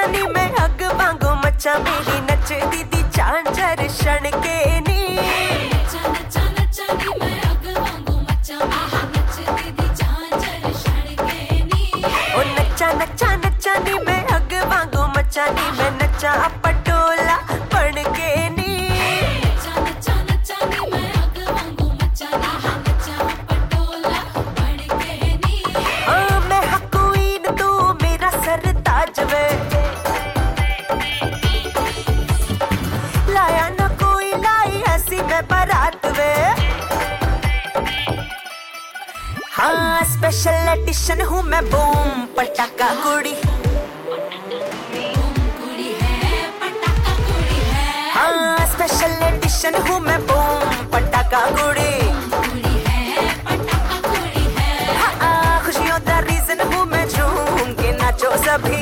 नी मैं अग वांगू मचा मेरी नचदी दी झांझर छणके नी नचा नचा नचा नी मैं अग वांगू मचा मेरी नचदी दी झांझर छणके नी ओ नचा नचा नचा नी मैं अग वांगू मचा नी मैं नचा पटोला बनके नी नचा नचा नचा नी मैं अग वांगू मचा नी नचा पटोला बनके नी मैं हां क्वीन तू मेरा सरताज वे लाया ना कोई लाई ऐसी मैं बारात वे हाँ स्पेशल एडिशन हूँ मैं बूम पटाखा कुड़ी हाँ स्पेशल एडिशन हूँ मैं बूम पटाखा कुड़ी हाँ खुशियों का रीजन हूँ मैं झूम के नाचो सभी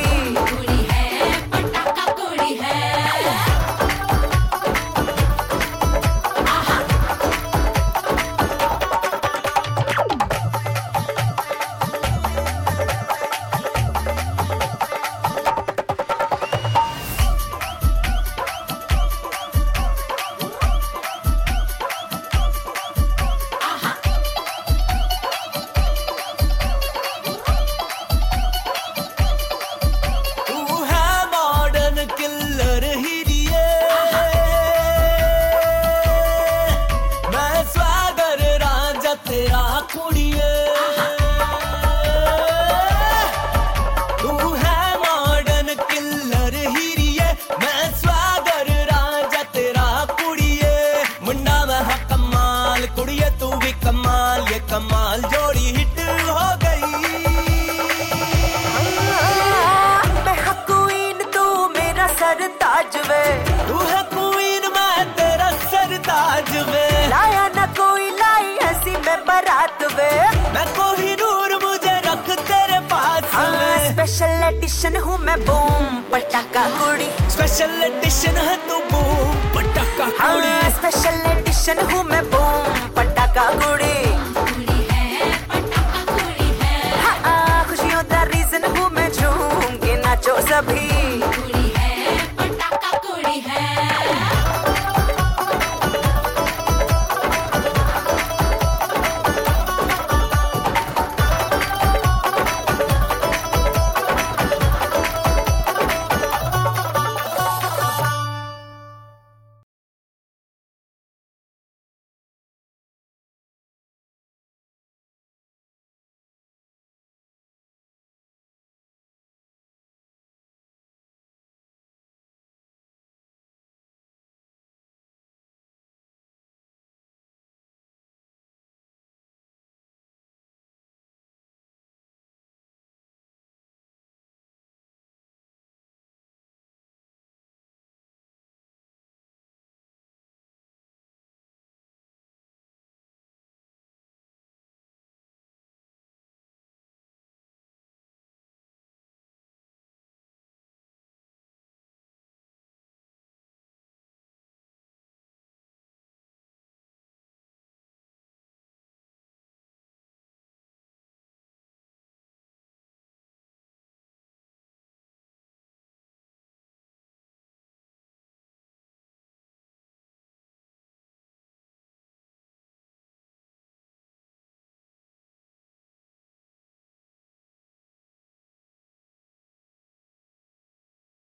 तेरा कुड़िए तू है मॉडर्न किलर हीरिए मैं स्वागर राजा तेरा कुड़िए मुंडा मैं कमाल कुड़िए तू भी कमाल ये कमाल जोड़ी हिट हो गई मैं हाँ क्वीन तू मेरा सरताज वे तू है क्वीन मैं तेरा सरताज वे लाया ना कोई लाई ऐसी मैं बारात वे मैं कोहिनूर मुझे रख तेरे पास में स्पेशल एडिशन हूँ मैं बूम पटाखा कुड़ी स्पेशल एडिशन है तू बूम पटाखा कुड़ी स्पेशल एडिशन हूँ मैं बूम पटाखा कुड़ी